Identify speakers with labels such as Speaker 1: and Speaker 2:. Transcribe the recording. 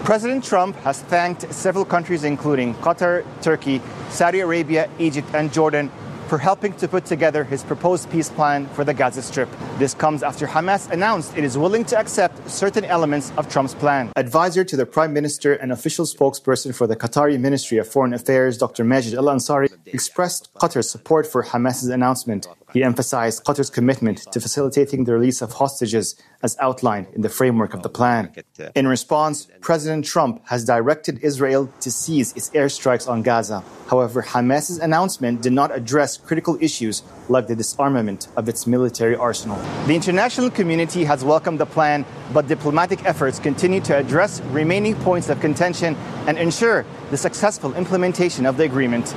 Speaker 1: President Trump has thanked several countries, including Qatar, Turkey, Saudi Arabia, Egypt, and Jordan, for helping to put together his proposed peace plan for the Gaza Strip. This comes after Hamas announced it is willing to accept certain elements of Trump's plan. Advisor to the Prime Minister and official spokesperson for the Qatari Ministry of Foreign Affairs, Dr. Majid Al Ansari, expressed Qatar's support for Hamas's announcement. He emphasized Qatar's commitment to facilitating the release of hostages as outlined in the framework of the plan. In response, President Trump has directed Israel to cease its airstrikes on Gaza. However, Hamas's announcement did not address critical issues like the disarmament of its military arsenal. The international community has welcomed the plan, but diplomatic efforts continue to address remaining points of contention and ensure the successful implementation of the agreement.